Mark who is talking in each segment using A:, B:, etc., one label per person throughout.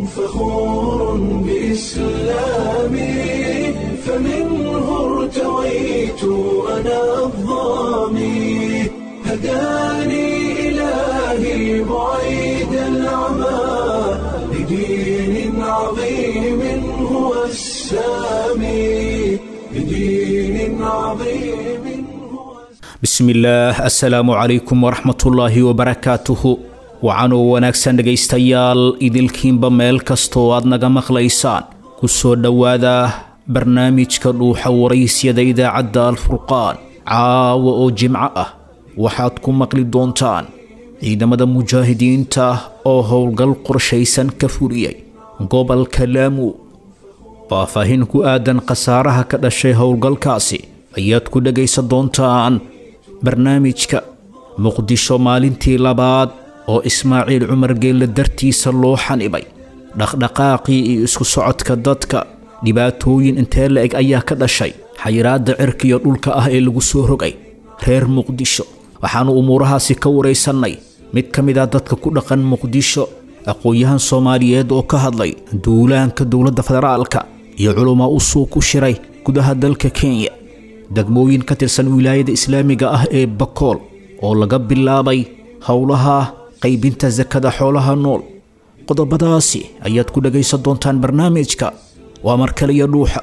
A: فخور بإسلامي فمنه ارتويت أنا الضامي هداني إلهي بعيد العمى لدين عظيم هو السامي لدين عظيم
B: بسم الله السلام عليكم ورحمة الله وبركاته وعنو wanaagsan dhagaystayaal idilkiinba meel kastoo aad naga maqlaysaan ku soo dhawaada barnaamijka dhuuxa waraysyada idaacadda Al-Furqaan caawa oo jimco ah waxaad ku maqli doontaan ciidamada mujaahidiinta oo howlgal qorshaysan ka fuliyay gobolka Lamu faahfaahin ku aadan khasaaraha ka dhashay howlgalkaasi ayaad ku dhagaysan doontaan barnaamijka muqdisho maalintii labaad oo Ismaaciil Cumar Geelle dartiisa loo xanibay dhaqdhaqaaqii iyo isku socodka dadka dhibaatooyin intee la eg ayaa ka dhashay xayiraadda cirka iyo dhulka ah ee lagu soo rogay reer Muqdisho waxaanu umuurahaasi ka wareysanay mid ka mid ah dadka ku dhaqan Muqdisho aqoonyahan Soomaaliyeed oo ka hadlay duulaanka dowladda federaalka iyo culumaa u soo ku shiray gudaha dalka Kenya degmooyin ka tirsan wilaayada Islaamiga ah ee Bakool oo laga bilaabay howlaha qaybinta zakada xoolaha nool qodobadaasi ayaad ku dhagaysan doontaan barnaamijka waa markale iyo dhuuxa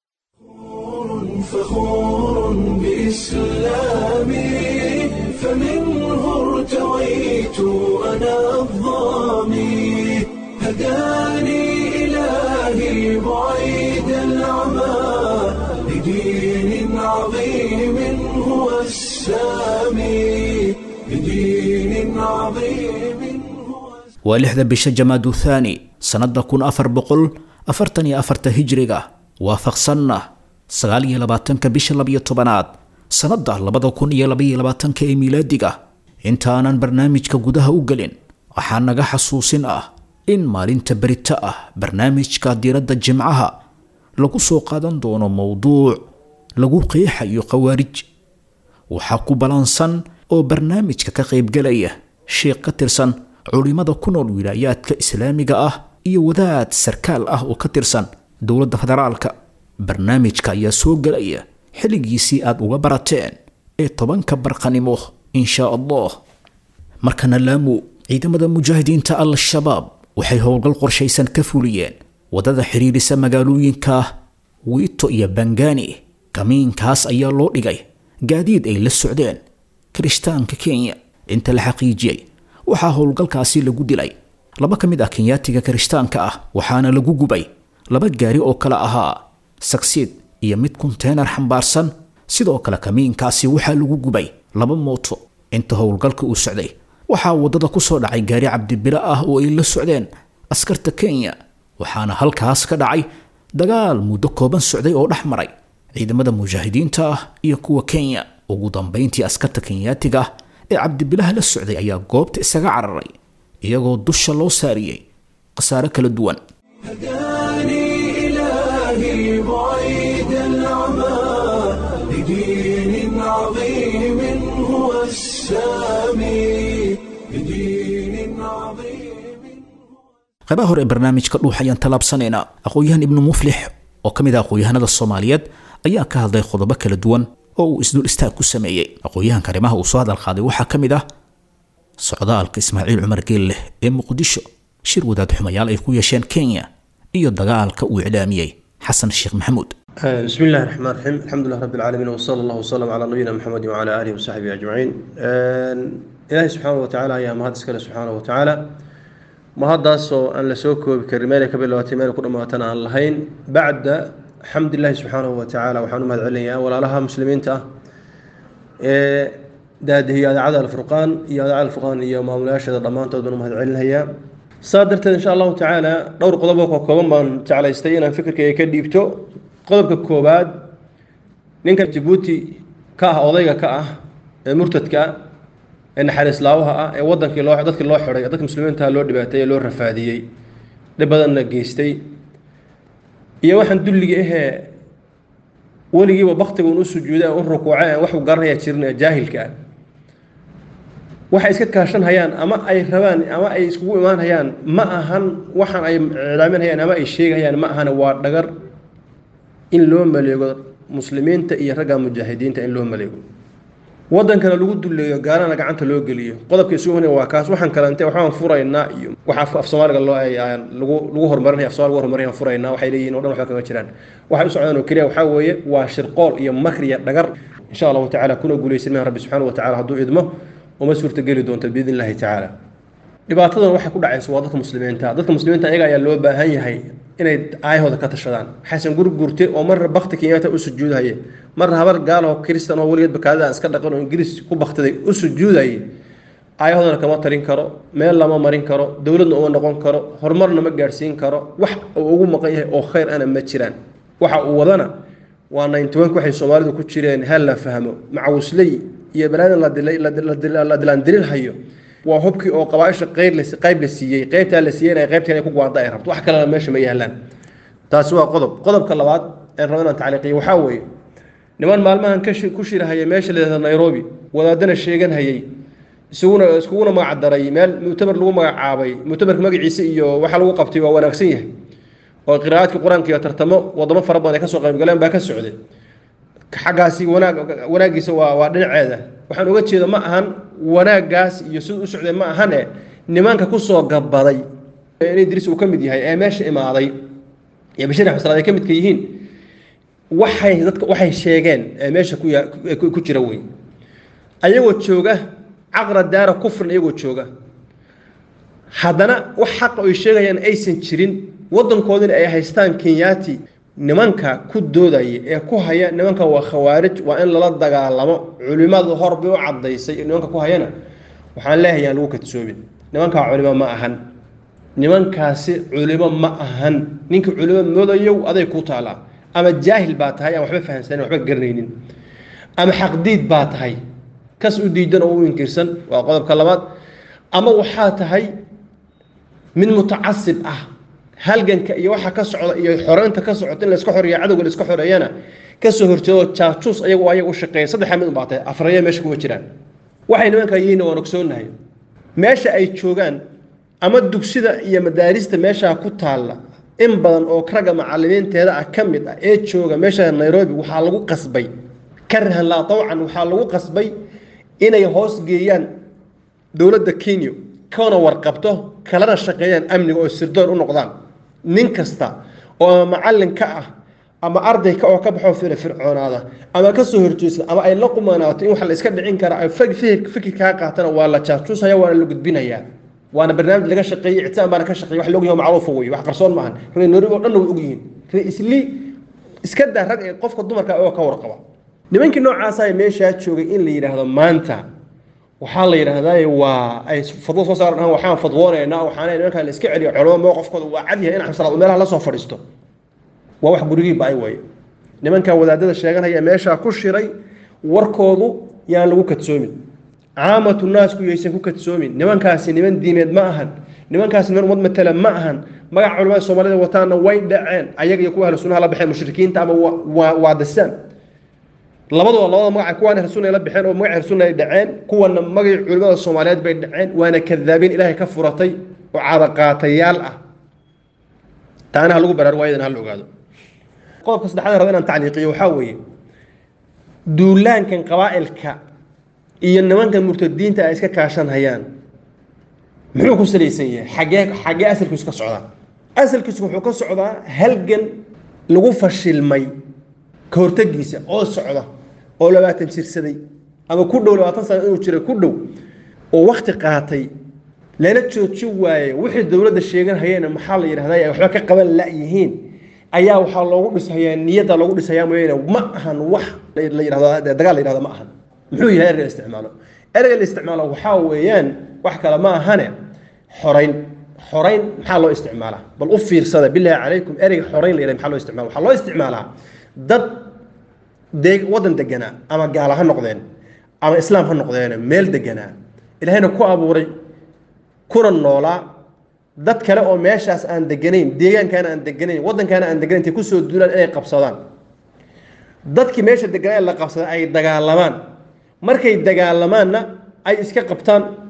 A: فخور بإسلامي فمنه ارتويت أنا الضامي هداني إلهي بعيد العمى لدين عظيم هو السامي لدين عظيم
B: ولحظة بشا جماد الثاني سنة كون 444 هجرية وافقسنا سغالية لباتنك بشا لبية طبانات سنة لبدا كون يلبية لباتنك ميلادية انتانا برنامجك قدها اوغلين وحاننغا حسوسين إن مالين تبريتا برنامجك ديرد جمعها لغو سوقادان دونو موضوع لغو قيحة يقوارج وحاكو بلانسان oo barnaamijka ka qayb galaya sheekh ka tirsan culimada ku nool wilaayadka islaamiga ah iyo wadaad sarkaal ah oo ka tirsan dowladda federaalka barnaamijka ayaa soo galaya xiligiisii aad uga barateen ee 10 barqanimo insha Allah markana Lamu ciidamada mujaahidiinta al-shabaab waxay howlgal qorshaysan ka fuliyeen wadada xiriirisa magaalooyinka Wiito iyo Bangani kamiinkaas ayaa loo dhigay gaadiid ay la socdeen kirishtaanka Kenya inta la xaqiijiyay waxa howlgalkaasi lagu dilay laba kamid ah Kenyaatiga kirishtaanka ah waxaana lagu gubay laba gaari oo kala ahaa Succeed iyo mid container xambaarsan sidoo kale kamiinkaasi waxa lagu gubay laba mooto inta howlgalka uu socday waxa wadada ku soo dhacay gaari Cabdibila ah oo ay la socdeen askarta Kenya waxaana halkaas ka dhacay dagaal muddo kooban socday oo dhaxmaray ciidamada mujaahidiinta iyo kuwa Kenya ugu dambeyntii askarta Kenyaatiga ee Cabdibilah la socday ayaa goobta isaga cararay iyagoo dusha loo saariyay qasaare kala duwan
A: هداني إلهي بعيد العمى لدين عظيم هو السامي لدين عظيم
B: qaybaha hore barnaamijka dhuuxayaan talaabsanayna aqoonyahan ibn Muflix oo kamid ah aqoonyahanada Soomaaliyeed ayaa ka hadlay qodobo kala duwan oo isdul istaag ku sameeyay aqoonyahan karimaha uu soo hadal qaaday waxa kamid ah socdaalka Ismaaciil Cumar Geelle ee Muqdisho shir wadaad xumayaal ay ku yeesheen Kenya iyo dagaalka uu ciidaamiyay Xasan Sheekh Maxamuud
C: بسم الله الرحمن الرحيم الحمد لله رب العالمين وصلى الله وسلم على نبينا محمد وعلى آله وصحبه أجمعين إلهي سبحانه وتعالى يا مهدس كله سبحانه وتعالى مهدس أن لسوكو بكرمالي كبير واتمالي كل ما تنا اللهين بعد حمد الله سبحانه وتعالى وحنو مهد عليا ولا لها مسلمين تا داد هي عدل الفرقان هي عدل الفرقان هي ما ملاشة ضمان تودن مهد عليا صادرت إن شاء الله تعالى دور قضبك وكوبان بان تعالى يستينا فكر كي يكديبتو قضبك كوباد نينك جيبوتي كاه أوضيغا كاه مرتد كاه إن حارس لاوها ودنك لو ددك لو خري ددك مسلمين تا لو دباتay loo rafaadiyay dibadana geystay iyo waxaan dulliga weligii waqtiga uu sujuuday oo rukuucay wax uu garanaya jirnaa jaahilka waxay iska kaashan hayaan ama ay rabaan ama ay iskugu imaan hayaan ma ahan waxaan ay iclaamin hayaan ama ay sheegayaan ma ahan waa dhagar in loo maleego muslimiinta iyo ragga mujaahidiinta in loo maleego wadankana lagu duleeyo gaalana gacanta loo geliyo qodobka isugu waa kaas waxaan kala intee waxaan furaynaa iyo waxa af Soomaaliga loo lagu horumarinaya af Soomaaliga horumarinaya furaynaa waxay leeyihiin oo dhan waxa kaga jiraan waxa u socdaan oo kaliya waxa weeye waa shirqool iyo makriya dhagar insha Allah ta'ala kuna guuleysan rabbi subhanahu wa ta'ala haduu idmo وما suurta gali doonto biidin Allah ta'ala dhibaatadan waxa ku dhacaysa waa dadka muslimiinta ayaga ayaa loo baahan yahay inay aayahooda ka tashadaan xasan gurgurte oo mar baqti Kenyatta u sujuudaye mar habar gaal oo Kristaan oo waligeed bakaada iska dhaqan oo Ingiriis ku baqtaday u sujuudaye aayahooda kama tarin karo meel lama marin karo dawladna oo noqon karo horumarna ma gaarsiin karo wax ugu maqan yahay oo khayr ana ma jiraan waxa uu wadana waa 91 waxay Soomaalidu ku jireen hal la fahmo macawslay iyo balaadan la dilaan dilil hayo waa hubkii oo qabaasha qayb la siiyay qaybta la siiyay qaybta ay ku go'aanta ay rabto wax kale meesha ma yaalaan taas waa qodobka labaad ee rabana taaliqiyo waxa weeye niman maalmahan ku shirahaya meesha leedahay Nairobi wadaadana sheegan hayay isuguna magacdaray meel mu'tamar lagu magacaabay mu'tamarka magaciisa iyo waxa lagu qabtay waa wanaagsan yahay oo qiraa'adka quraanka iyo tartamo wadamo fara badan ay ka soo qayb galeen baa ka socday xagaasi wanaagiisa waa dhinaceeda waxaan uga jeedo ma ahan wanaagaas iyo sidoo u socday ma ahan nimanka ku soo gabaday inay Idris uu kamid yahay ee meesha imaaday iyo Bashir Xasan ay kamid ka yihiin waxay sheegeen ee meesha ku jira way ayagoo jooga aqra daara kufr ayagoo jooga hadana wax xaq ay sheegayaan aysan jirin wadankoodina ay haystaan Kenyaati nimanka ku doodaya ee ku haya nimanka waa khawaarij waa in lala dagaalamo culimadu horbi u cadeysay nimanka ku hayana waxaan leeyahay lagu kadsoobin nimanka culimo ma ahan nimankaasi culimo ma ahan ninka culimo moodayo aday ku taala ama jaahil baa tahay ama waxba fahansan waxba garanaynin ama xaqdiid baa tahay kas u diidan oo inkirsan waa qodobka labaad ama waxa tahay min mutaassib ah halganka iyo waxa ka socda iyo xoreynta ka socota in la iska xoreeyo cadawga la iska xoreeyana ka soo horjeedo jaajus ayagu u shaqeeyay saddex mid u baatay afraya meesha kuma jiraan waxay nimanka yihiin oo ogsoonahay meesha ay joogaan ama dugsida iyo madaarista meesha ku taala in badan oo raga macallimiinteeda ah kamid ah ee jooga meesha Nairobi waxa lagu qasbay karhan la tawcan waxa lagu qasbay inay hoos geeyaan dawladda Kenya kana warqabto kala shaqeeyaan amniga oo sirdoon u noqdaan nin kasta oo macallin ka ah ama arday ka oo ka baxo fircoonada ama ka soo horjeesta ama ay la qumaanaato in wax la iska dhicin kara ay fikir ka qaatana waa la jaajusaya waa la gudbinayaa waana barnaamij laga shaqeeyay ictaan baan ka shaqeeyay wax loo yahay macruuf weey wax qarsoon maahan Nairobi oo dhan way ogyihiin isli iska daa rag ee qofka dumarka oo ka warqaba nimankii noocaas ay meesha joogay in la yiraahdo maanta waxa la yiraahdaa waa ay fadwo soo saaran waxaan fadwoonaynaa waxaan nimanka la iska celiyo culimo qofkooda waa cad yahay in xasalaad meelaha la soo fadhiisto waa wax gurigii baay way nimanka wadaadada sheeganaya meesha ku shiray warkoodu yaan lagu kadsoomin caamatu naas ku yeeshan ku kadsoomin nimankaasi niman diimeed ma ahan nimankaasi niman umad matala ma ahan magac culimada Soomaalida wataana way dhaceen ayaga iyo kuwa ahlu sunnaha la baxay mushrikiinta ama waa dasaan labadaba magac kuwan rasuulna la bixeen oo magac rasuulna ay dhaceen kuwana magac culimada Soomaaliyeed bay dhaceen waana kadaabiin Ilaahay ka furatay oo caadaqaatayaal ah taana lagu barar waayeen hal ogaado qodobka saddexaad rabaa inaan tacliiqiyo waxa weeye duulaankan qabaa'ilka iyo nimanka murtadiinta ay iska kaashan hayaan muxuu ku salaysan yahay xagee asalkiisu ka socdaa asalkiisu wuxuu ka socdaa halgan lagu fashilmay ka hortagiisa oo socda oo 20 jirsaday ama ku dhow 20 sano inuu jiray ku dhow oo waqti qaatay lana jooji waaye wixii dawladda sheegan hayeen maxaa la yiraahdaa ay waxba ka qaban la yihiin ayaa waxa loogu dhisayaa niyada loogu dhisayaa ma ahan wax la yiraahdo dagaal la yiraahdo ma ahan muxuu yahay ereyga isticmaalo waxa weeyaan wax kale ma ahane xoreyn maxaa loo isticmaalaa bal u fiirsada billahi calaykum ereyga xoreyn la yiraahdo maxaa loo isticmaalaa waxa loo isticmaalaa dad wadan deganaa ama gaala ha noqdeen ama islaam ha noqdeen meel deganaa ilaahayna ku abuuray kuna noolaa dad kale oo meeshaas aan deganayn deegaankan aan deganayn wadankan aan deganayn ku soo duulaan inay qabsadaan dadkii meesha deganaa la qabsaday ay dagaalamaan markay dagaalamaanna ay iska qabtaan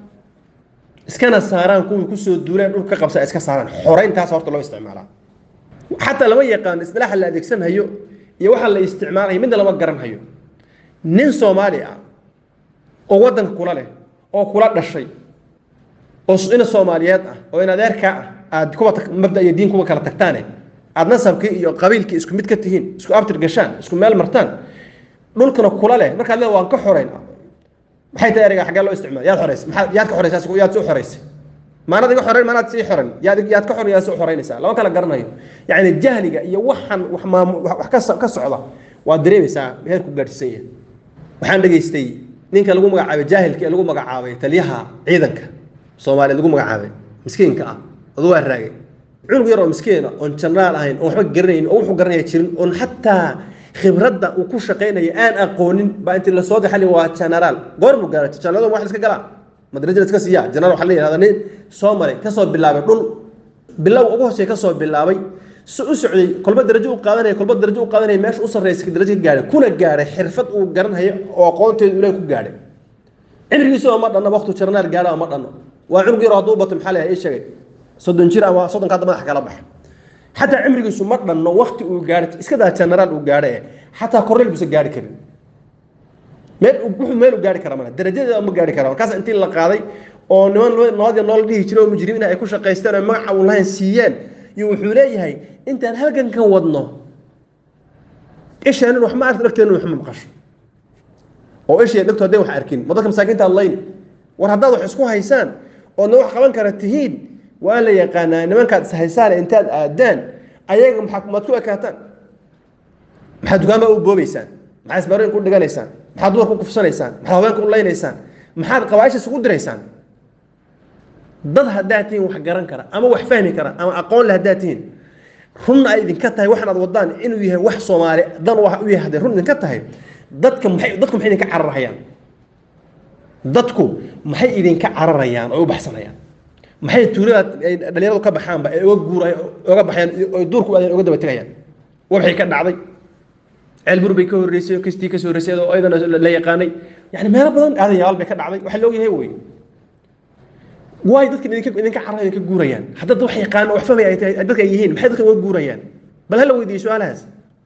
C: iskana saaraan kuwii ku soo duuleen dhulka ka qabsa iska saaraan xoreyntaas horta loo isticmaalaa xataa lama yaqaan istilaaxa la adeegsanayo iyo waxa la isticmaalayo mid lama garanhayo nin Soomaali ah oo wadan kula leh oo kula dhashay oo ina Soomaaliyeed ah oo ina adeerka ah aad kuwa mabda iyo diin kuwa kala tagtaan aad nasabkii iyo qabiilkii isku mid ka tihiin isku abtir gashaan isku meel martaan dhulkana kula leh marka la waan ka xoreyn maxay tahay eriga xagga loo isticmaal yaad xoreys yaad ka xoreysaa yaad soo xoreysay maanad iga xoreyn maanad sii xoreyn yaad ka xoreeyay soo xoreynaysaa laba kala garanayo yaani jahliga iyo waxan wax ka socda waa dareemaysaa heer ku gaarsiisan yahay waxaan dhageystay ninka lagu magacaabay jaahilka lagu magacaabay taliyaha ciidanka Soomaaliya lagu magacaabay miskiinka ah adoo raagay cunug yar oo miskiin ah oo janaal ahayn oo waxba garanayn oo wuxuu garanaya jirin oo hatta khibradda uu ku shaqeynaya aan aqoonin ba intii la soo dhaxlay waa general goormu gaaray janaalada wax iska galaa madrajada iska siiya general waxa la yiraahdaa nin Soomaali ka soo bilaabay dhul bilow ugu hoosay ka soo bilaabay u socday kolba darajo u qaadanay meesha u sareeyay darajo gaaray kuna gaaray xirfad uu garanayo oo aqoonteedu ilaa ku gaaray cimrigiisa ma dhanna waqti general gaaray ma dhanna waa cunug yar oo haduu bato maxaa la sheegay 30 jir ama 30 ka madax kala bax حتى عمري سو مرنا إنه وقت وجارت إسكده جنرال وجاره حتى كورل بس جاري كريم مال وجاري كرامنا درجة أم جاري كرام كاس أنتي اللي قاضي أو نوان نادي نال دي يشيلوا مجرمين هيكوش قيستنا مع والله سيان يوحولي هاي أنت هل كان وضنا إيش أنا نروح ما أعرف لك أنا محمد مقش أو إيش يا دكتور ده وحركين ما ضاك مساكين تالله ورهذا وحسكوها هيسان أو نروح كمان كرتهيد ولا يقانا نمان كانت سهيسان انتاد آدان أياغم حكومتكو أكاتان محاد دوغاما أو بوبيسان محاد سبارين كل دقاليسان محاد دور كوكو فصانيسان محاد هوان كل لينيسان محاد قواعش سقود ريسان ضد هداتين وحقران كرا أما وحفاني كرا أما أقول لهداتين هن أيضا كتاهي وحنا ضدان إنو يهي وح صومالي ضان ويه هدي هن كتاهي ضدكم حين كعرر ريان ضدكم محي إذن كعرر ريان أو بحسن ريان maxay tuulada dhalinyaradu ka baxaan ba ay uga baxayaan oo duurku ay uga daba tagayaan waxay ka dhacday ceelbur bay ka horeysay kastii ka soo horeysay oo aydan la yaqaanay yani meel badan aadayaal bay ka dhacday waxa loo yahay way dadka idinka carray ka guurayaan hadda wax yaqaan wax fahmay ay dadka yihiin maxay dadka uga guurayaan bal hal weydiiyo su'aalahaas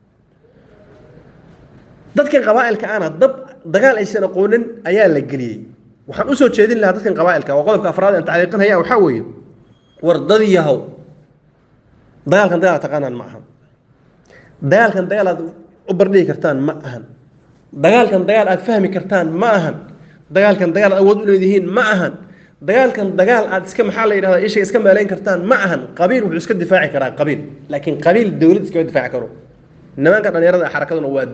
C: dadka qabaa'ilka ana dagaal aysan aqoonin ayaa la galiyay waxaan u soo jeedin lahaa dadkan qabaa'ilka oo qodobka afraad aan tacliiqin haya waxa weeye wardadiyahow dagaalkan dagaal taqaanaan ma ahan dagaalkan dagaal aad u bardhigi kartaan ma ahan dagaalkan dagaal aad fahmi kartaan ma ahan dagaalkan dagaal aad awood u leedihiin ma ahan dagaalkan dagaal aad iska maxaa la yiraahdaa isha iska meelayn kartaan ma ahan qabiil wuxuu iska difaaci karaa qabiil laakiin qabiil dawlad iska difaaci karo nimanka dhalinyarada xarakaduna waa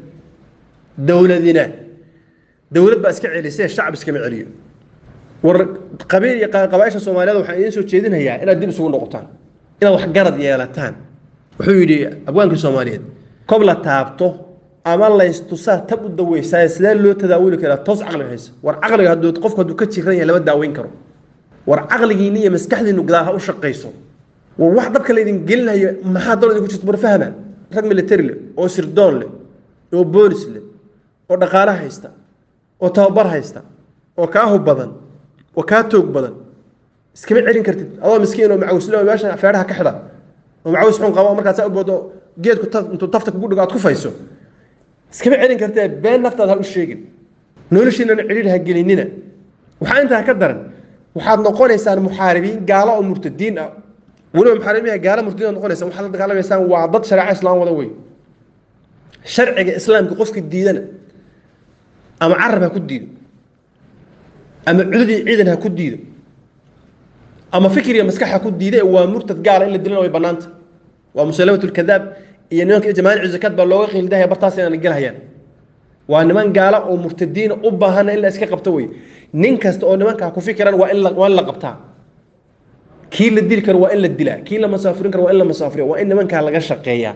C: dawladina دولة بس كعليسية الشعب بس كمعليه والقبيل قبائل الصومالية وحين سو تشيدين هي إلى الدين سوون نقطان إلى واحد جرد يالتان وحيدي أبوانك الصوماليين قبل تابطه أما الله يستوسع تبدو دوي سيسلال له تداولك إلى توز عقل حس والعقل هدو تقف هدو كتشي خليه لما داوين كرو والعقل جينية مسكحل إنه قداها وش قيسه وواحد ضبك اللي ينقلها هي ما حد دول يقول تبر فهمه رقم ميليتري أو سردون له أو بوليس له أو دقالة هيستا oo tababar haysta oo ka hub badan oo ka toog badan iskama celin kartid adoo miskiin oo macawislo meesha feeraha ka xidha oo macawis xun qabo markaas aad boodo geedku intuu tafta kugu dhigo aad ku fayso iskama celin kartid been naftaada u sheegin noloshiina ciriir ha gelinina waxa inta ka daran waxaad noqonaysaan muxaaribiin gaalo oo murtadiin ah waliba muxaaribiin gaalo murtadiin noqonaysa waxa la dagaalamaysan waa dad shariica islaam wada way sharciga islaamka qofka diidana أما عربها كديد أما عددي عيدنها كديد أما فكري مسكحها كديد ومرتد قال إلا الدليل ويبنانت ومسلمة الكذاب يعني جماعة الزكاة باللوغ اللي ده برتاسي أنا نقلها يعني وأن من قال ومرتدين أبهنا إلا إسكا قبتوي ننكست أو نمان كاكو فكرا وإلا قبتها كيل الديل كان وإلا الدلاء كيل مسافرين كان وإلا مسافرين وإن من كان لغا شقيا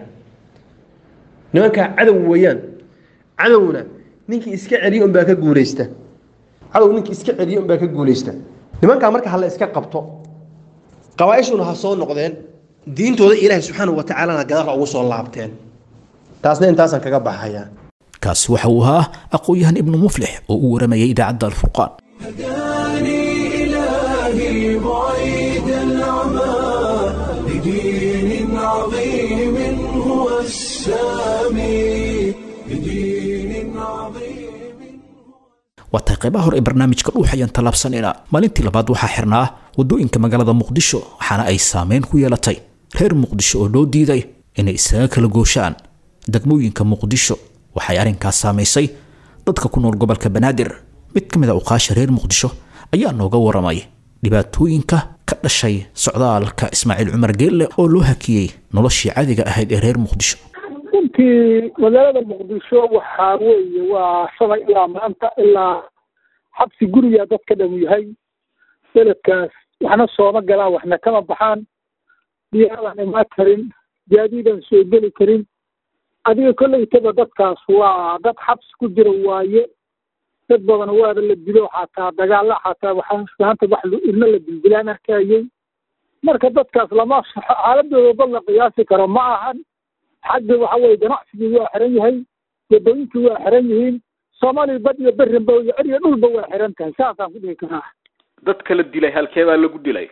C: نمان كان عدو ويان عدونا ninkii iska celiyo baa ka guuleysta cadow ninkii iska celiyo baa ka guuleysta nimanka marka hal iska qabto qawaayishuna ha soo noqdeen diintooda Ilaahay subhanahu wa ta'ala gadaal ugu soo laabteen taasna intaasan kaga baxaya
B: kaas waxa uu ahaa aqooyahan ibn muflix oo u waramayay idaacada al-furqan
A: هداني إلهي بدين عظيم هو السامي بدين عظيم.
B: waatay qaybaha hore ee barnaamijka dhuuxayaan tallaabsanayna maalintii labaad waxaa xirnaa wadooyinka magaalada muqdisho waxaana ay saameyn ku yeelatay reer muqdisho oo loo diiday inay isaga kala gooshaan degmooyinka muqdisho. waxay arrinkaas saamaysay dadka ku nool gobolka banaadir. mid ka mid ah uqaasha reer muqdisho ayaa nooga waramay dhibaatooyinka ka dhashay socdaalka Ismaaciil Cumar Geelle oo loo hakiyay noloshii caadiga ahayd ee reer muqdisho.
D: runtii magaalada muqdisho waxaa weeye waa shalay ilaa maanta ilaa xabsi guriga dadka dhan yahay. beledkaas waxna sooma galaan waxna kama baxaan, diyaadan imaan karin, gaadiidan soo geli karin. adiga kolleytaba dadkaas waa dad xabsi ku jira waaye. dad badan waaba la dilo, xataa dagaalla, xataa waxaanta wax ilmo la dildilaan arkayay. marka dadkaas lama xaaladooda bal la qiyaasi karo ma ahan. xagga waxa weeye ganacsigii waa xiran yahay, wadooyinkii waa xiran yihiin, soomaaliya bad iyo berrinba iyo cir iyo dhulba waa xiran tahay. saasaan ku dhihi karaa.
E: dadka la dilay halkee baa lagu dilay?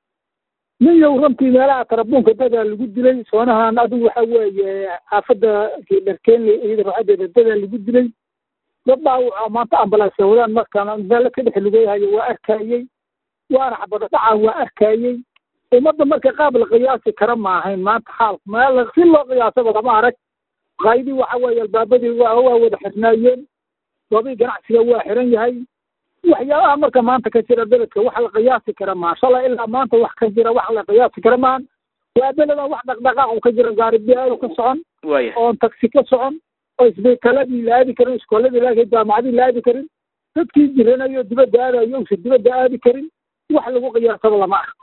D: nin yow runtii meelaha tarabuunka dadaa lagu dilay. soonahan adigu waxa weeye xaafadda dharkeenle iyada raacadeeda dadaa lagu dilay. dad dhaawaca maanta ambalaasya wadaan markaana meelo ka dhex lugeeyahayo waa arkayey, waana xabada dhaca waa arkayey. ummadda marka qaab la qiyaasi kara ma ahayn maanta xaalku. meel si loo qiyaasaba lama arag. qaydii waxa weeye albaabadii waa wada xirnaayeen, goobii ganacsiga waa xiran yahay. waxyaabaha marka maanta ka jira beledka wax la qiyaasi kara maa. shalay ilaa maanta wax ka jira wax la qiyaasi kara maan. waa beledan wax dhaqdhaqaaq ka jira, gaari biyaha ka socon, oon taksi ka socon, oo isbitaaladii la aadi karin, iskooladii la jaamacadii la aadi karin, dadkii jiranayo dibadda aadayo uusan dibadda aadi karin. wax lagu qiyaasaba lama arko.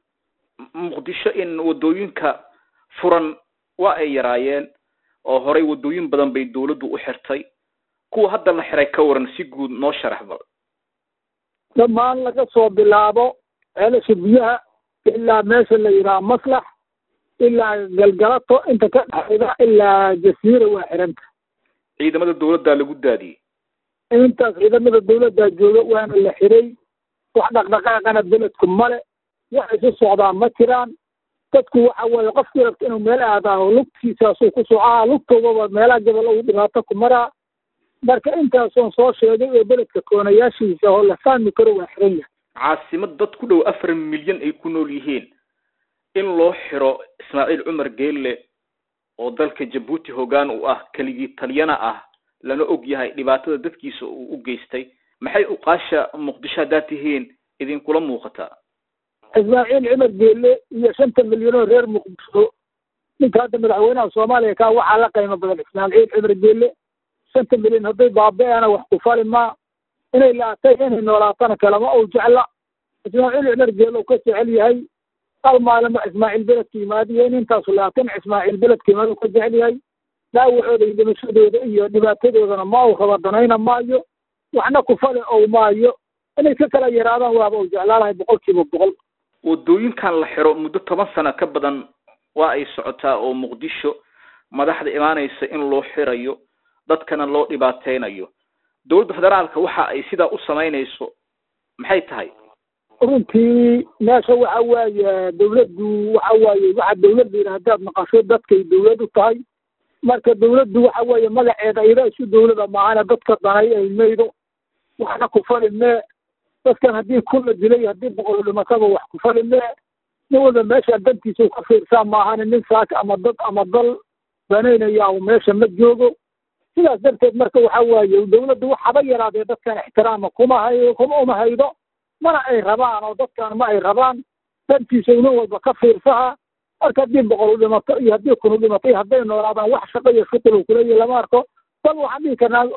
E: muqdisho in wadooyinka furan waa ay yaraayeen oo horey wadooyin badan bay dawladdu u xirtay. kuwa hadda la xiray ka waran si guud noo sharax bal.
D: dhammaan laga soo bilaabo ceelasha biyaha ilaa meesha la yidhaha maslax ilaa galgalato inta ka dhexayda ilaa jasiira waa xiranta.
E: ciidamada dawladda lagu daadiyey.
D: intaas ciidamada dawladda jooga waana la xiray. wax dhaqdhaqaaqana beledku male, waxay su socdaan ma jiraan. dadku waxa weeye qofkii rabta inuu meel aadaaho lugtiisaasuu ku socaa, lugtoodaba meelaha gabal ugu dhibaato ku maraa. marka intaasoon soo sheegay oo beledka koonayaashiisa oo la fahmi karo waa xiran yahay.
E: caasimad dad ku dhow 4 milyan ay ku nool yihiin in loo xiro Ismaaciil Cumar Geelle oo dalka Djibouti hoggaan u ah, keligii Talyaana ah, lana og yahay dhibaatada dadkiisa uu u geystay. maxay u qaasha muqdisho haddaad tihiin idinkula muuqataa?
D: Ismaaciil Cumar Geelle iyo 5 milyan oo reer muqdisho ninka hadda madaxweynaha Soomaaliya ka waxaa la qiimo badan Ismaaciil Cumar Geelle. 5 milyan hadday baabeena wax ku fali ma inay laatay inay noolaatana kalama oo jecla. Ismaaciil Cumar Geelle ka jecel yahay hal maalin Ismaaciil beledka yimaadiyeen intaas laatan Ismaaciil beledka yimaado ka jecel yahay. dhaawacooda iyo dhimashadooda iyo dhibaatadoodana ma uu rabadanayna maayo, waxna ku fali oo maayo. inay ka kala yaraadaan waaba uu jeclaalahay 100%.
E: wadooyinkan la xiro muddo 10 sano ka badan waa ay socotaa oo muqdisho madaxda imaanaysa in loo xirayo, dadkana loo dhibaateynayo. dawladda federaalka waxa ay sidaa u sameynayso maxay tahay?
D: runtii meesha waxa waaye dawladdu waxa dawladdu haddaad maqasho dadkay dawlad u tahay. marka dawladdu waxa waaye magaceeda iyada isu dawlada maahana dadka danay ay maydo waxna ku fali mee. dadkan haddii kula dilay haddii boqol dhimataba wax ku fali mee. nin walba meesha dantiisa ka fiirsaa maahana nin saaka ama dad ama dal banaynaya oo meesha ma joogo. sidaas darteed marka waxa waaye dawladdu waxaba yaraadee dadkan ixtiraama kuma haydo, mana ay rabaan oo dadkan ma ay rabaan. dantiisa nin walba ka fiirsaha. marka haddii boqol dhimato iyo haddii kun dhimatay hadday noolaadaan wax shaqo iyo shaqo kuleeyahay lama arko. bal waxaan dhihi karnaa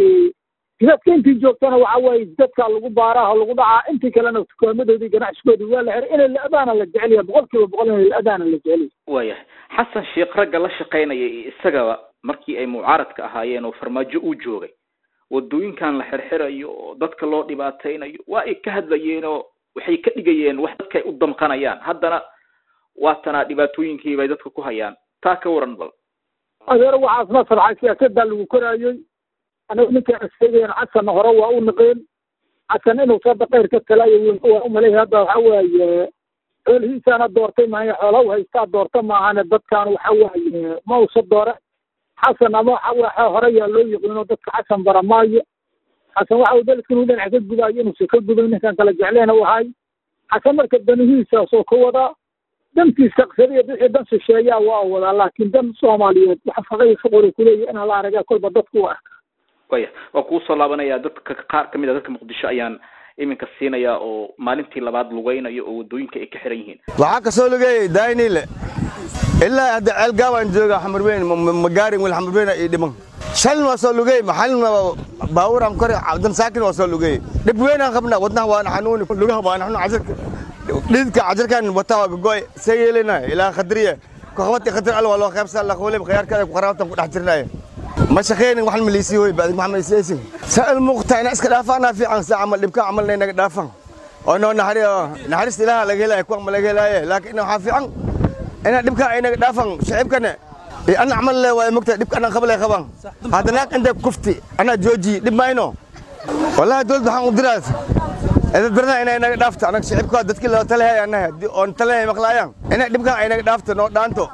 D: dadka intii joogtana waxa waaye dadka lagu baaraha lagu dhacaa, intii kalena dukaamadoodii ganacsigoodii waa la xiray. inay la-adaana la jecel yahay 100% inay la-adaana la jecel yahay.
E: waayahay xasan sheekh ragga la shaqaynaya isagaba markii ay mucaaradka ahaayeen oo farmaajo uu joogay wadooyinkan la xirxirayo oo dadka loo dhibaateynayo waa ay ka hadlayeen oo waxay ka dhigayeen wax dadka ay u damqanayaan. haddana waatana dhibaatooyinkii bay dadka ku hayaan. taa ka waran bal.
D: adeer waxaas ma farxay siyaasadda lagu koraayay. anagu ninkaan sheegayna xasan hore waa u naqeen. xasan inuu saddex qeyr ka talaayo waa u maleeyahay. hadda waxa waaye xoolihiisaana doortay maayo xoolaha haystaa doorta maahane dadkan waxa waaye ma usa doore xasan ama waxa hore yaa loo yiqiino dadka xasan baramaayo xasan waxa uu dalkan u dhinac ka gudaayo inuu ka gudo ninkan kala jecleena u ahay xasan marka danihiisa soo ka wada dantiisa qasriya bixi dan shisheeyaa waa wada laakiin dan Soomaaliyeed waxa faqay shaqo ku leeyahay in la araga kulba dadku waa
E: waa ku soo laabanaya dadka qaar kamid ah dadka Muqdisho ayaan iminka siinaya oo maalintii labaad lugaynayo oo wadooyinka ay ka xiran yihiin
F: waxa ka soo lugay daynile ilaa hada algaaban jooga xamarweyn magaarin wal xamarweyn ay dhiman shalna waa soo lugay maxalna baawaran kor abdan saakin waa soo lugay dib weyn aan qabna wadnaha waan xanuun lugaha waan xanuun cajarka dhidka cajarkan wataa go'ay sayelina ilaa khadriya ku xawati khadr al wala qaybsan la qowlay khiyaarka ku qaraabtan ku dhex jirnay ما شقينا وحنا مليسي هوي بعد محمد السيسي سأل مقطعنا اسكت دافعنا في عن ساعة عمل دبكة عملنا إنك دافع أنا نحرس لها لقيلا يكون ملقيلا لكنه حافي عن أنا دبكة إنك دافع شعب كنا أنا عمل ومقطع دبكة أنا قبل خبان هذا ناك عندك كفتي أنا جوجي دب ما إنه والله دول بحق دراسة إذا برنا إنك دافت أنا شعب كوا دتك لو تلها أنا أن تلها مقلايا أنا دبكة إنك دافت نو دانتو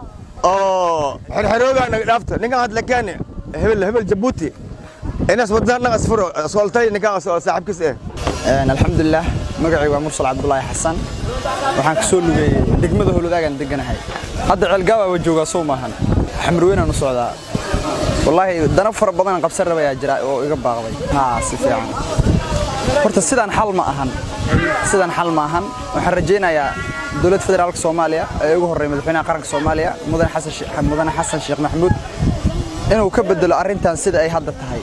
F: حروقة إنك دافت نيجا هاد لكاني هبل جبوتي الناس ودانا اسفروا سولتي نكا صاحب كيس
G: الحمد لله مقعي ومرسل عبد الله حسن waxaan ka soo lugay degmada howladagan deganahay hadda cilgaawa wajooga Soomahan xamrweyn aan socdaa wallahi dana far badan qabsan rabaya jira oo iga baaqday si fiican horta sidaan xal ma ahan waxaan rajaynayaa dawladda federaalka Soomaaliya ee ugu horeeyay madaxweynaha qaranka Soomaaliya mudane Xasan Sheekh Maxamuud inuu ka bedelo arintan sida ay hadda tahay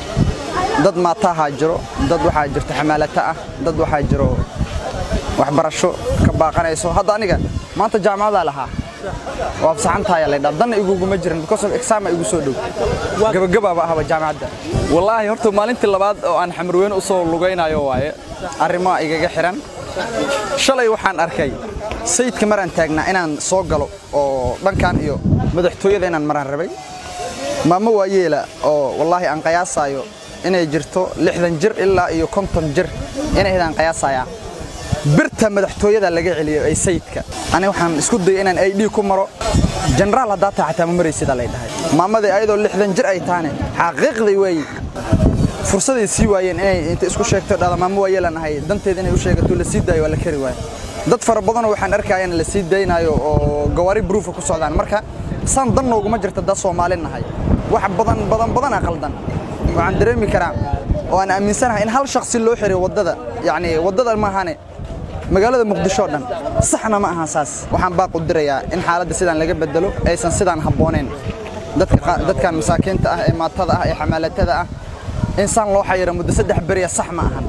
G: dad ma taha jiro dad waxa jirta xamaalata ah dad waxa jiro waxbarasho ka baaqanayso hadda aniga maanta jaamacada laha waa fasaxantahay la dhadan iguguma jirin because of exam igu soo dhow gabagaba ahaba jaamacada wallahi horta maalintii labaad oo aan xamrweyn u soo lugaynayo waaye arrimo igaga xiran shalay waxaan arkay sayidka maraan taagnaa inaan soo galo oo dhankan iyo madaxtooyada inaan maraan rabay maama waayeela oo wallahi aan qiyaasayo inay jirto 60 jir ilaa iyo 50 jir inay aan qiyaasaya birta madaxtooyada laga celiyo ay sayidka ani waxaan isku day inaan ID ku maro general hada taa ma maraysid la dhahay maamada ayadoo 60 jir ay taane xaqiiqday way fursaday sii waayeen inay inta isku sheegto dhada maama waayeelanahay danteed inay u sheegato la sii daayo wala kari waay dad fara badan waxaan arkayaa in la sii daynayo oo gawaari proof ku socdaan marka san dan nooguma jirta dad Soomaalinahay wax badan qaldan waxaan dareemi karaa oo aan aaminsanahay in hal shakhsi loo xiriyo wadada ma ahane magaalada Muqdisho dhan saxna ma aha saas waxaan baaq u dirayaa in xaaladda sidaan laga bedelo aysan sidaan habooneen dadkan masaakiinta ah ee maatada ah ee xamaalatada ah insaan loo xayiro muddo 3 bari sax ma ahan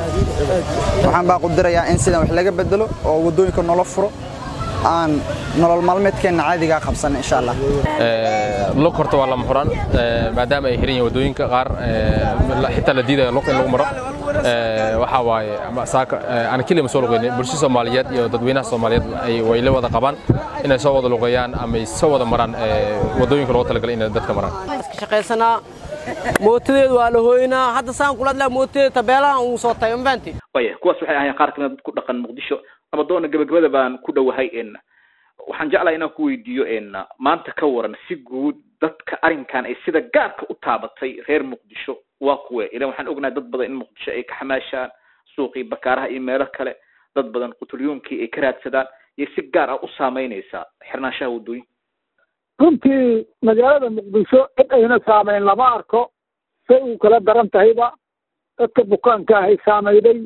G: waxaan baaq u dirayaa in sidaan wax laga bedelo oo wadooyinka nolol furo aan nolol maalmeedkeena caadiga qabsan insha Allah
H: loo korto wala muxran maadaama ay xiran wadooyinka qaar xitaa la diidayo loo lagu maro waxa waaye saaka aan kaliya soo luqeynay bulshada Soomaaliyeed iyo dadweynaha Soomaaliyeed ay way la wada qabaan inay soo wada luqeeyaan ama ay soo wada maraan wadooyinka loo talagalay in dadka maraan
I: shaqeysana mootadeedu waa la hooyinaa hadda saan kula hadlaa mootadeeda tabeelaha uu soo tahay maanti
E: kuwaas waxay ahaayeen qaar kamid ku dhaqan Muqdisho ama doona gabagabada baan ku dhawahay waxaan jeclahay inaan ku weydiiyo maanta ka waran si guud dadka arinkan ay sida gaarka u taabatay reer Muqdisho waa kuwe ilaa waxaan ognahay dad badan in Muqdisho ay ka xamaashaan suuqii bakaaraha iyo meelo kale dad badan qutulyoonkii ay ka raadsadaan iyo si gaar ah u saameynaysa xirnaanshaha wadooyin
D: runtii magaalada Muqdisho cid ayna saameyn lama arko say uu kala daran tahayba dadka bukaanka ah ay saameeyay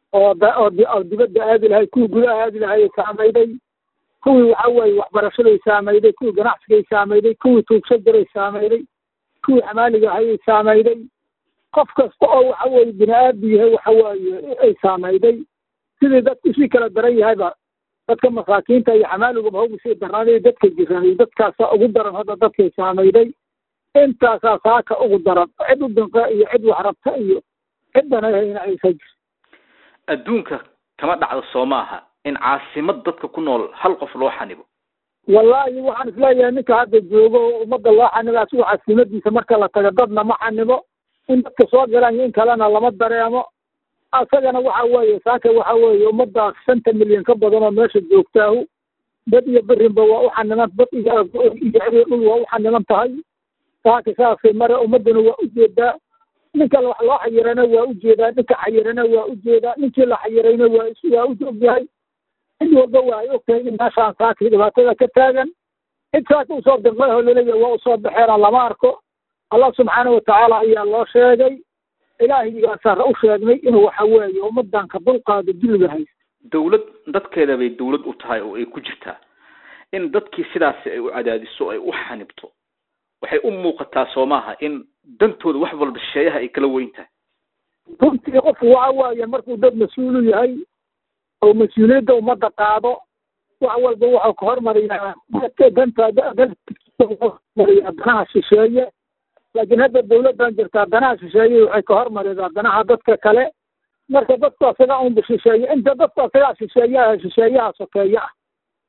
D: oo dibadda aadi lahay kuwa gudaha aadi lahay saameeyay kuwii waxa weeye waxbarashada saameeyay kuwii ganacsiga saameeyay kuwii tuugshada saameeyay kuwii xamaaliga ay saameeyay qof kasta oo waxa weeye bini'aadmi yahay waxa weeye ay saameeyay sidii dadku si kala daran yahayba dadka masaakiinta iyo xamaaligu ba ugu sii darnaaday dadka jiranay dadkaas ugu daran hada dadka saameeyay intaas saaka ugu daran cid u danqa iyo cid wax rabta iyo cidana ay sajis
E: adduunka kama dhacdo Soomaha in caasimad dadka ku nool hal qof loo xanibo
D: wallahi waxaan isleeyahay ninka hadda joogo umada loo xanibaas waxa caasimadiisa marka la tago dadna ma xanibo in dadka soo galaan in kalena lama dareemo asagana waxa weeye saaka waxa weeye ummaddaas 5 milyan ka badan oo meesha joogtaahu dad iyo berrinba waa u xaniman dad iyo dhul waa u xaniman tahay saaka saasay mare ummaddana waa u jeedaa ninka wax loo xayirana waa u jeedaa ninka xayirana waa u jeedaa ninkii la xayirayna waa u ogyahay cid walba waa ay ogtahay in meeshaan saaka dhibaatada ka taagan cid saaka usoo dirmay oo laleeyahay waa usoo baxeena lama arko allah subxaana watacaala ayaa loo sheegay ilaahiygaasaan u sheegnay inuu waxa weeye ummadan ka dulqaado dulliga haysta
E: dawlad dadkeeda bay dawlad u tahay oo ay ku jirtaa in dadkii sidaasi ay u cadaadiso ay u xanibto waxay u muuqataa Soomaha in dantooda wax walba shisheeyaha ay kala weyn tahay
D: runtii qofku waxa weeye markuu dad mas-uul yahay oo mas-uuliyadda ummadda qaado wax walba wuxuu ka hormariyaa danaha shisheeye laakiin hadda dawladdan jirtaa danaha shisheeye waxay ka hormaridaa danaha dadka kale marka dadku asaga unba shisheeye inta dadku asagaa shisheeyaha sokeeya ah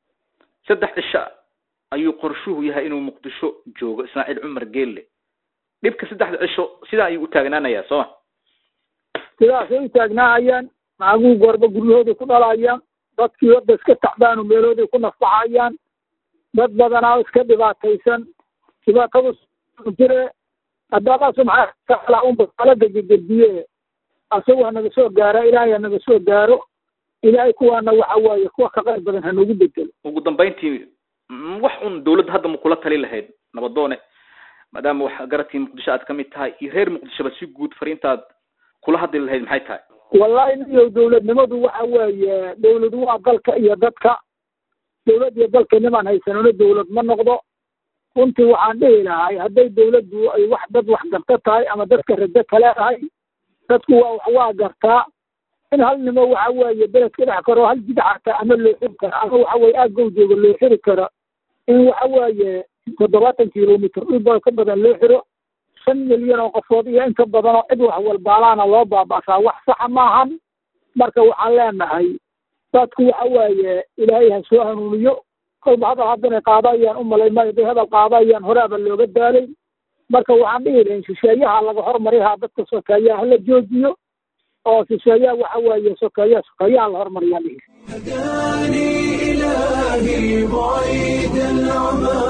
E: 3 cisho ayuu qorshuhu yahay inuu Muqdisho joogo Ismaaciil Cumar Geelle dhibka 3 cisho sida ayuu u taagnaanayaa soo
D: sidaas ay u taagnaayaan maagu gorba guryahooda ku dhalayaan dadkii wadda iska tacbaan meelooda ku nafacayaan dad badanaa iska dhibaataysan dhibaatadu jire haddaba subxaana umba kala degdegdiye asagoo naga soo gaara ilaahay naga soo gaaro ilaahay kuwaana waxa waaye kuwa ka qayb badan hanagu bedelo
E: ugu dambeyntii wax un dawladda hadda ma kula tali lahayd nabadoone maadaama wax garatii Muqdisho aad ka mid tahay iyo reer Muqdisho si guud fariintaad kula hadli lahayd maxay tahay
D: wallahi iyo dawladnimadu waxa weeye dawladu waa dalka iyo dadka dawlad iyo dalka niman haysanano dawlad ma noqdo runtii waxaan dhihi lahay hadday dawladdu ay wax dad wax garta tahay ama dadka rada kale tahay dadku waa gartaa in hal nimo waxa weeye beledka dhex karo hal jidcata ama loo xiri karo ama waxa weeye aaggow jooga loo xiri karo in waxa weeye 70 kilomitir dhul ka badan loo xiro 5 milyan oo qofood iyo inta badan oo cid wax walbaalaana loo baabaasaa wax sax maahan marka waxaan leenahay dadku waxa weeye ilaahay ha soo hanuuniyo kolba hadal haddana qaadayaan u malaymay day hadal qaadayaan horaaba looga daalay marka waxaan dhihi lahayn shisheeyaha laga hormariyaa dadka sokeeyaha la joojiyo oo shisheeyaha waxa weeye sokeeyaha la hormariyaa dhihi
A: هداني إلهي بعيد العمى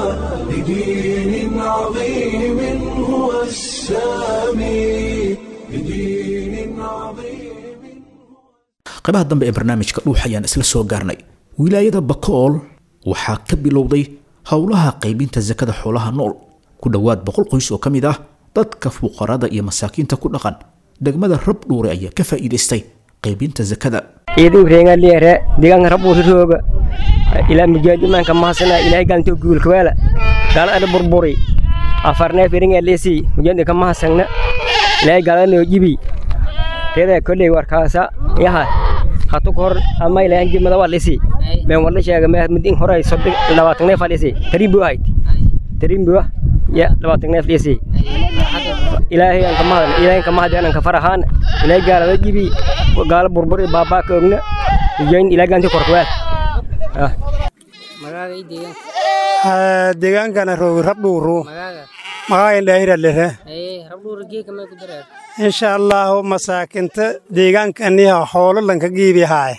A: لدين عظيم هو السامي لدين عظيم
B: qaybaha dambe ee barnaamijka dhuux ayaan isla soo gaarnay wilaayada Bakool waxaa ka bilowday howlaha qaybinta zakada xoolaha nool ku dhawaad 100 qoys oo kamid ah dadka fuqarada iyo masaakiinta ku dhaqan degmada Rabdhuure ayaa ka faa'iideystay qaybinta zakada
J: idin reegan leere digan Rabdhuure rooga ila mujaadiman ka mahasana ilaahay gaanto guulka wala gal ada burburi afarne firinga leesi mujaadi ka mahasana ilaahay galano jibi reeda kulay warkaasa yaha hatu kor ama ilaahay jimada waa leesi been wala sheega ma midin horay 20 neef leesi taribu ay taribu ya 20 neef leesi ilaahay aan ka mahadana ka farahan ilaahay galada jibi gaal burburi baaba ka ogna jeen ilaahay gaanti korkwaa
K: magaga deegan
L: deegaankana roog Rabdhuure magaga daahira lehe
K: Rabdhuure geeka ma ku dareer
L: insha Allah masaakinta deegaankani xoolo lanka giibiyahay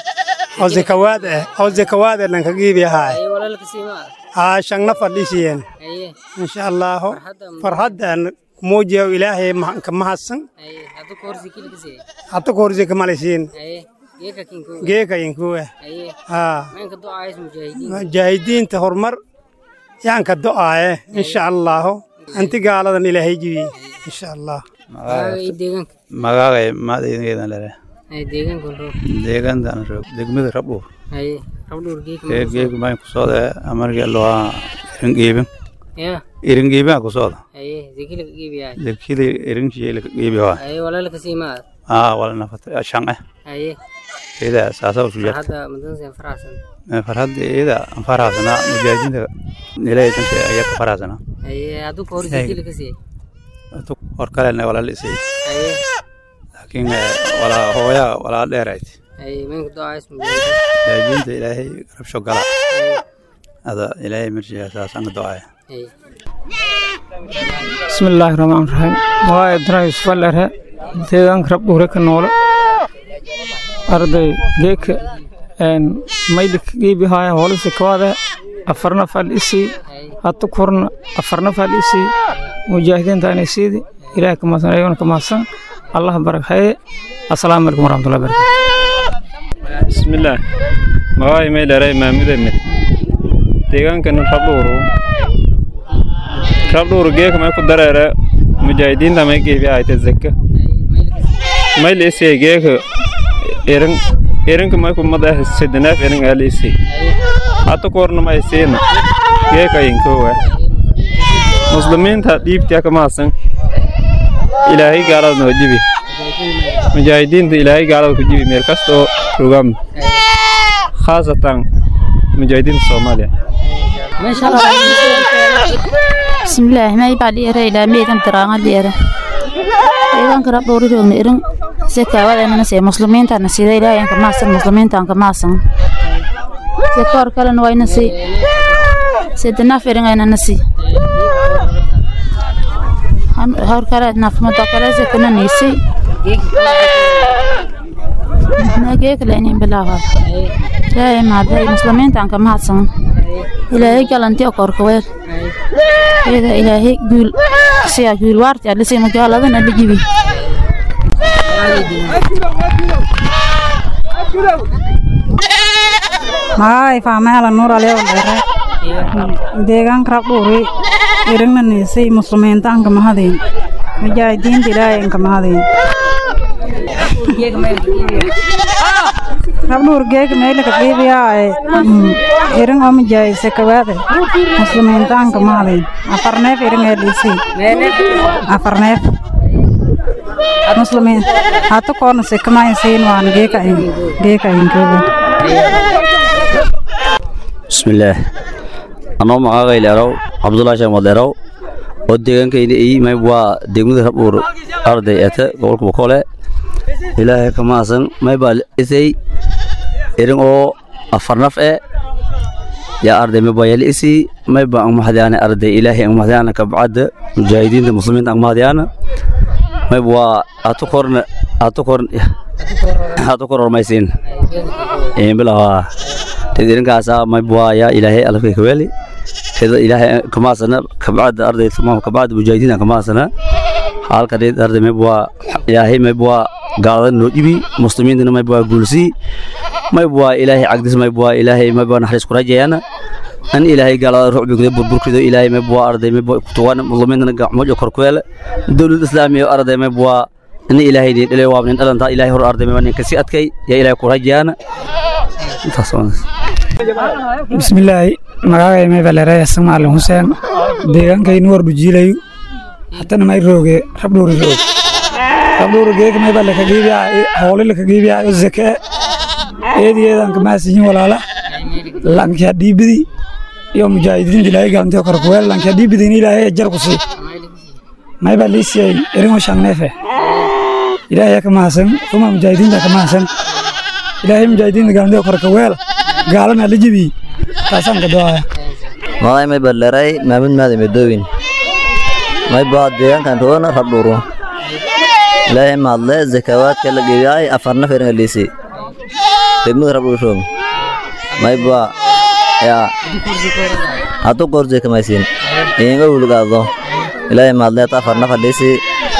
L: oo zakawaad lanka giibiyahay
K: walaalka siima
L: shangna fadhisiin insha Allah farhadan muujiyo ilaahay ka mahadsan hadu korsi ka malisiin geeka kinko manka ducaayis mujaahidiinta hormar yaanka ducaaye insha Allah anti gaaladan ilaahay jibi insha Allah
M: magagay maadaydan lere deegaankan roog degmada
K: Rabdhuure
M: geeka ma ku soo amarga loo iringiibin ku soo
K: zikila giibiyaa
M: zikila irinjiye giibiyaa
K: walaalka siima
M: wala nafat shanqe ida saasa u jeex
K: hada madan farasan
M: farhad ida farasana mujaahidinta ilaahay tan ayaa ka farasana
K: hadu ka hor zikila kasi
M: hadu hor kale wala lisay laakiin wala hooya wala dheerayd
K: manka ducaayis
M: mujaahidinta ilaahay rabsho gala hada ilaahay marjiya saasan ducaay
N: بسم الله الرحمن الرحيم وهاي درايس فلره deegaanka rabdhuure ka noole arday geeka maylik qiibihaya hoolisi kawaade afarna fal isii hatu korna afarna fal isii mujaahidiinta inay siidi ilaahay ka mahadsan ayagona ka mahadsan allah barakaye assalaamu calaykum waraxmatullahi wabarakaatu
M: bismillaah magacay meydharay maamudemid deegaankan rabdhuur geeka may ku dareere mujaahidiinta may qiibihayta zaka mayl isii geeka irinka may ku madax sidanaaf irin aalisi hata korna may siina geeka inkoowa muslimiinta dhiibtiya ka mahadsan ilaahay gaalada noo jibi mujaahidiinta ilaahay gaalada ku jibi meel kasta oo rogaam khaasatan mujaahidiinta soomaaliya
O: bismillaahi may baa dhiere ilaa meedan tiraanga dhiere deegaanka rabdhuuri roogna irin sekawadanana see muslimiintana sida ilaahay ka mahadsan muslimiintaan ka mahadsan sekoor kalena wayna sii sidanaaf irin aynana sii hor kale naafmado kale sekana niisay nageeka leenin bilaawa ilaahay mahadsan muslimiintaan ka mahadsan ilaahay galanti oo korka weer ida ilaahay guul siya guul waarti adlisay magaaladan adlijibi
P: magacay faamahala nuur aliyo dheere deegaanka rabdhuuri irinna niisay muslimiintaan ka mahadeen mujaahidiinta ilaahay ka mahadeen rabdhuur geega meelaka qiibiyaa irin oo mujaahidse kawaade muslimiintaan ka mahadeen afarneef irin ee dhiisay afarneef muslimiin hata koorna sekamaaysiin waan geeka inkooga
Q: bismillaah anoo magacayga leerow cabdullaahi sheekh madeerow oo deegaankayna may waa degmada rabdhuur arday eete gobolka bokoole ilaahay ka mahadsan may baa isay irin oo afarnaf yaa arday may baa yali isii may baa ang mahadyaana arday ilaahay ang mahadyaana kabcadda mujaahidiinta muslimiinta ang mahadyaana may waa hatu kor maysiin bilawa irinkaasa may baa yaa ilaahay alafkay kaweeli sida ilaahay kamaasana kabcadda arday tumaam kabcadda mujaahidiinta kamaasana halkadii arday may baa ilaahay may baa gaalada noo dhibi muslimiintana may baa guulsii may baa ilaahay cagdis may baa ilaahay may baa naxariis ku rajayaana an ilaahay gaalada ruuxbiga burburkido ilaahay may baa arday may baa kutuwan muslimiintana gacmojo korkuweel dawlad islaamiga arday may baa in ilaahay dhalay waabnin dhalanta ilaahay hor arday may baa kasi adkay ya ilaahay ku rajayaana
N: bismillaahi magacay may baleeray Soomaali Hussein deegaankaynu warbujiilayo hatana may rooge rabdhuuri geega may baa laka qiibiyaa hawle laka qiibiyaa zakaa eedeedan kama siin walaala lanka dhiibidi iyo mujaahidiin ilaahay gaantii kor kuweel lanka dhiibidi ilaahay jar ku sii may baa liisay irin washan neefe ilaahay kama san kuma mujaahidiin kama san ilaahay mujaahidiin gaantii kor kuweel gaalana la jibi taasan ka doaya
Q: magacay may baa leeray maamud maadameedooyin may baa deegaankan roona rabdhuuro ilaahay maadle zakawaadka la geeyay afarna feeran leesay degmada rabdhuuro may baa yaa hatu gorje kamaysin inga wulgaado ilaahay maadle afarna fadhiisi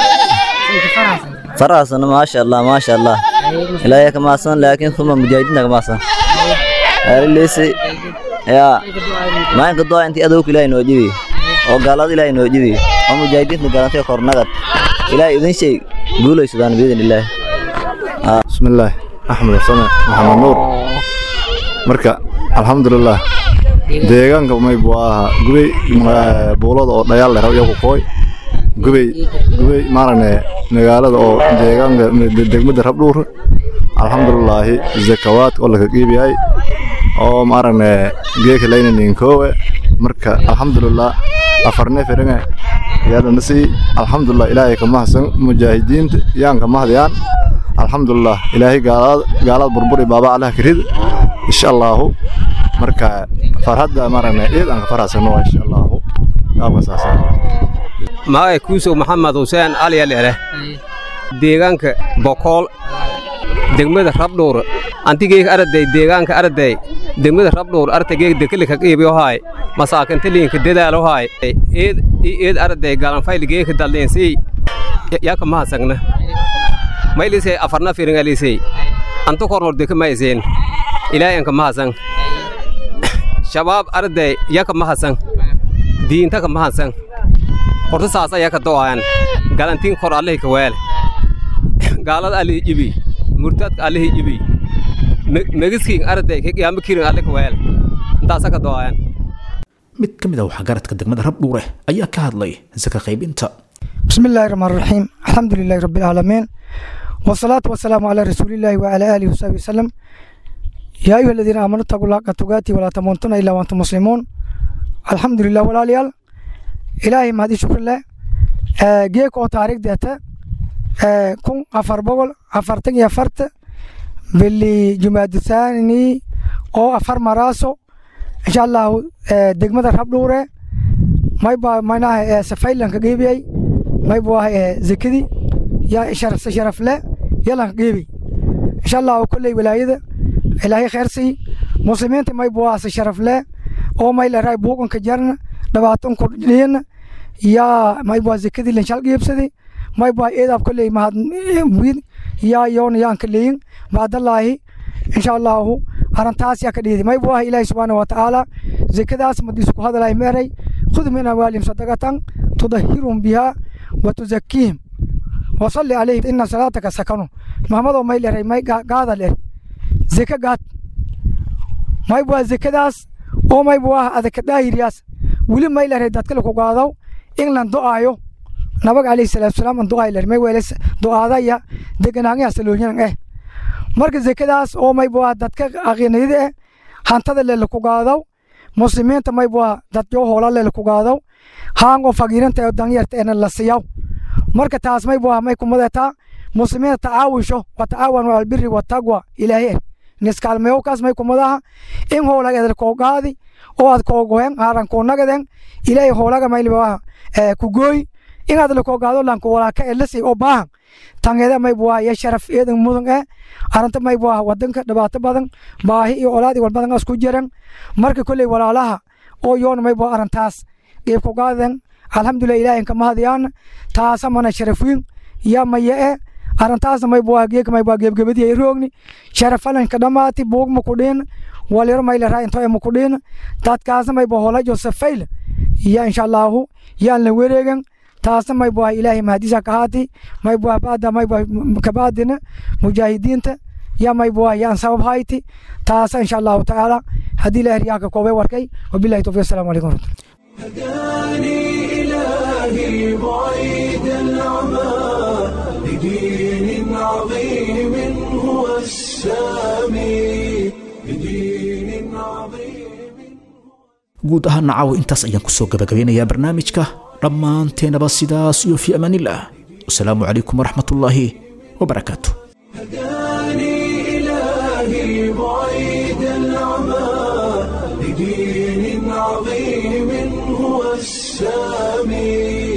Q: farasana maasha Allah ilaahay kamaasan laakiin kuma mujaahidiinta kamaasan leesay yaa maanka doo intii adow ilaahay noo jibi oo gaalada ilaahay noo jibi oo mujaahidiinta gaalantay kornagad ilaahay idin shay guulaysadaan biidinillah
R: bismillaah axmed xasan maxamed nuur marka alxamdulillah deegaanka may baa gubay boolada oo dhayaal leh iyo ku qooy gubay maarane magaalada oo deegaanka degmada rabdhuur alxamdulillah zakawaat oo laga qiibiyay oo maarane geeka leeynin koowe marka alxamdulillah afarne feranga yaada nasi alxamdulillah ilaahay ka mahsan mujaahidiinta yaan ka mahdiyaan alxamdulillah ilaahay gaalad burburi baaba Allah kirid insha Allah marka farhada marana eedan ka faraasano insha Allah aaba saasa
S: magacay kuuso maxamed xuseen ali leere deegaanka bokool degmada rabdhuur antigeeg arday deegaanka arday degmada rabdhuur artaygeeg dekeli ka qiibiyo haay masaakinta liinka dadaalo haay eed arday galan fayligeeg daleensi yaka mahasagna maylise afarna firingalise antu kornor deka mayseen ilaayanka mahasan shabaab arday yaka mahasan diinta ka mahasan horta saasa yaka do'ayan galantiin kor allahi ka weel gaalada allahi jibi murtadka allahi jibi megiskiin arday ka qiyaamo kirin allahi ka weel intaasa ka do'ayan
B: mid ka mid ah waxgaradka degmada rabdhuure ayaa ka hadlay saka qaybinta
T: bismillaahi rahmaani rahiim alxamdulilaahi rabbil caalamiin والصلاة والسلام على رسول الله وعلى آله وصحبه وسلم يا أيها الذين آمنوا اتقوا الله حق تقاته ولا تموتن إلا وأنتم مسلمون الحمد لله ولا ليال إلهي ما هذه شكر الله جيك أو تاريخ داتا كون أفر بقول أفرتن يا فرت باللي جماد ثاني أو أفر مراسو إن شاء الله دقمة الحبلورة ما يبغى ما ناه سفيلن كجيبي ما يبغى زكدي يا شرف له يلا قيبي إن شاء الله وكل ولاية إلهي خير سي مسلمين ما يبغى شرف له أو ما إلا راي بوقن كجرنا دبعتهم كلين يا ما يبغى زكدي اللي إن شاء الله قيب سدي ما يبغى إذا بكل ما وين يا يون يان كلين بعد الله إن شاء الله أرنتاس يا كديدي ما يبغى إلهي سبحانه وتعالى زكدا سمديسك هذا لا يمري خذ من أموالهم صدقة تطهرهم بها وتزكيهم وصلي عليه إن صلاتك سكنوا محمد ما يلري ما قاعد له زكاة قات ما يبغى زكاة داس أو ما يبغى هذا كداير ياس ولي ما يلري دتكلك وقاعدوا إنلان دعاءه نبغى عليه السلام سلام دعاء يلري ما يبغى دعاء ذا يا دكنا عن يسلوني مركز زكاة داس أو ما يبغى دتك أغني ده هانتظر اللي وقاعدوا مسلمين ما يبغى دتجو هولا اللي وقاعدوا هانغو فقيرين تيودان يرتين الله سياو marka taas may buu may kumadataa muslimiinta taawusho wa taawanu al birri wa taqwa ilaahay niskalmeeyo kaas may kumadaha in hoolaga ko qaadi oo aad ko go'an aran ko nagaden ilaahay hoolaga may liba ku gooy in aad la ko qaado lan ko wala ka elasi oo baahan tangeeda may buu ya sharaf eedan mudan aranta may buu wadanka dhibaato badan baahi iyo olaadi wal badan isku jiran marka kulay walaalaha oo yoon may buu arantaas geeb ko qaadan alxamdulilah ilaahay ka mahadiyaan taasa mana sharafin ya maye arantaas may buu geebgabadii ay roogni sharafalan ka dhamaati buug ma ku dheen waleero may la raa inta ma ku dheen dadkaas may buu hola Josephail ya insha Allah ya la wareegan taasa may buu ilaahay mahadisa ka haati may buu baada may buu ka baadina mujaahidiinta ya may buu ya sabab hayti taasa insha Allah taala hadii ilaahay ya ka koobay warkay wabillahi tawfiq assalamu alaykum
A: هداني إلهي بعيد العمى لدين عظيم هو السامي لدين عظيم
B: guud ahaan caawa intaas ayaan kusoo gabagabeynayaa barnaamijka dhammaanteenaba sidaas iyo fi amaanillah wasalaamu calaykum waraxmatullaahi wabarakaatu
A: هداني إلهي بعيد العمى لدين عظيم هو السامي